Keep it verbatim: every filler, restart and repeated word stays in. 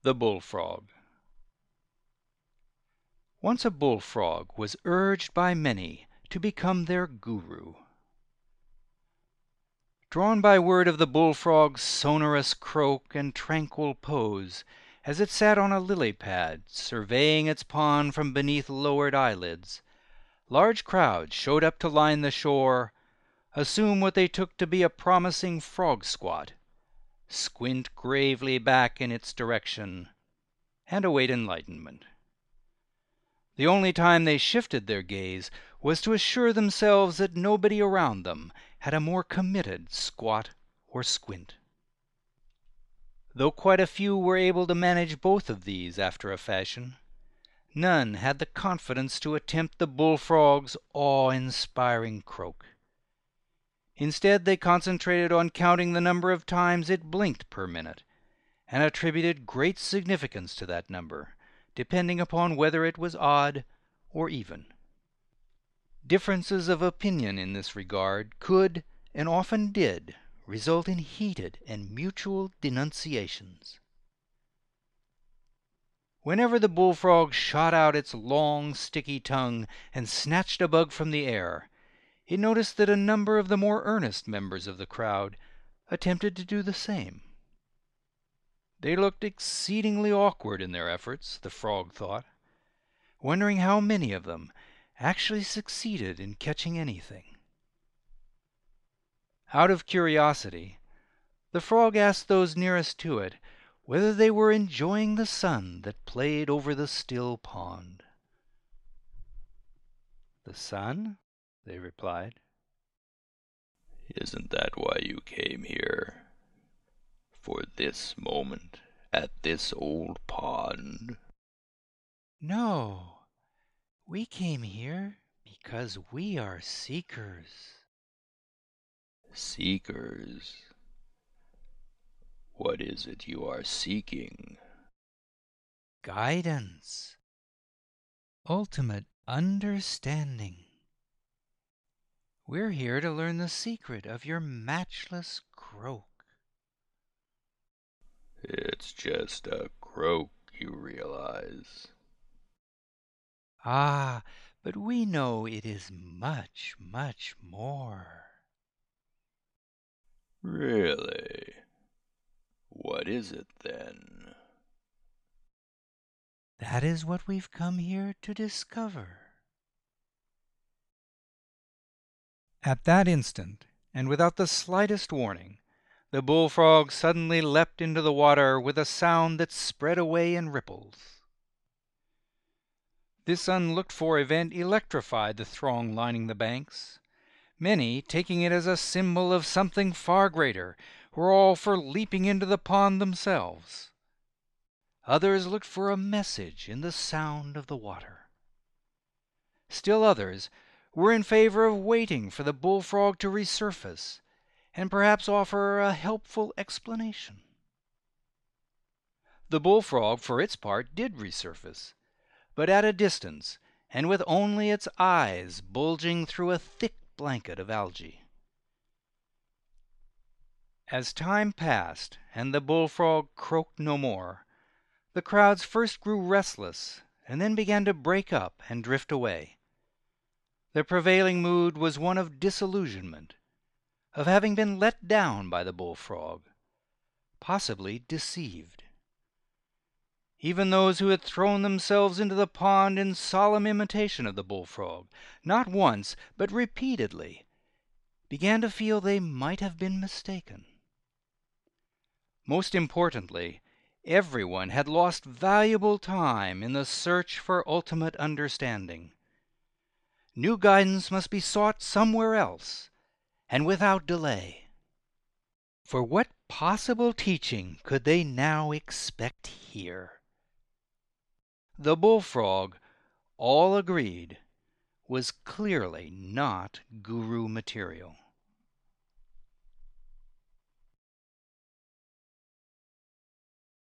The Bullfrog. Once a bullfrog was urged by many to become their guru. Drawn by word of the bullfrog's sonorous croak and tranquil pose, as it sat on a lily pad surveying its pond from beneath lowered eyelids, large crowds showed up to line the shore, assume what they took to be a promising frog squat, squint gravely back in its direction, and await enlightenment. The only time they shifted their gaze was to assure themselves that nobody around them had a more committed squat or squint. Though quite a few were able to manage both of these after a fashion, none had the confidence to attempt the bullfrog's awe-inspiring croak. Instead, they concentrated on counting the number of times it blinked per minute, and attributed great significance to that number, depending upon whether it was odd or even. Differences of opinion in this regard could, and often did, result in heated and mutual denunciations. Whenever the bullfrog shot out its long, sticky tongue and snatched a bug from the air, it noticed that a number of the more earnest members of the crowd attempted to do the same. They looked exceedingly awkward in their efforts, the frog thought, wondering how many of them actually succeeded in catching anything. Out of curiosity, the frog asked those nearest to it whether they were enjoying the sun that played over the still pond. "The sun?" they replied. "Isn't that why you came here? For this moment, at this old pond?" "No, we came here because we are seekers." "Seekers? What is it you are seeking?" "Guidance. Ultimate understanding. We're here to learn the secret of your matchless croak." "It's just a croak, you realize." "Ah, but we know it is much, much more." "Really? What is it, then?" "That is what we've come here to discover." At that instant, and without the slightest warning, the bullfrog suddenly leapt into the water with a sound that spread away in ripples. This unlooked-for event electrified the throng lining the banks. Many, taking it as a symbol of something far greater, were all for leaping into the pond themselves. Others looked for a message in the sound of the water. Still others were in favor of waiting for the bullfrog to resurface and perhaps offer a helpful explanation. The bullfrog, for its part, did resurface, but at a distance and with only its eyes bulging through a thick blanket of algae. As time passed and the bullfrog croaked no more, the crowds first grew restless and then began to break up and drift away. The prevailing mood was one of disillusionment, of having been let down by the bullfrog, possibly deceived. Even those who had thrown themselves into the pond in solemn imitation of the bullfrog, not once but repeatedly, began to feel they might have been mistaken. Most importantly, everyone had lost valuable time in the search for ultimate understanding. New guidance must be sought somewhere else, and without delay. For what possible teaching could they now expect here? The bullfrog, all agreed, was clearly not guru material.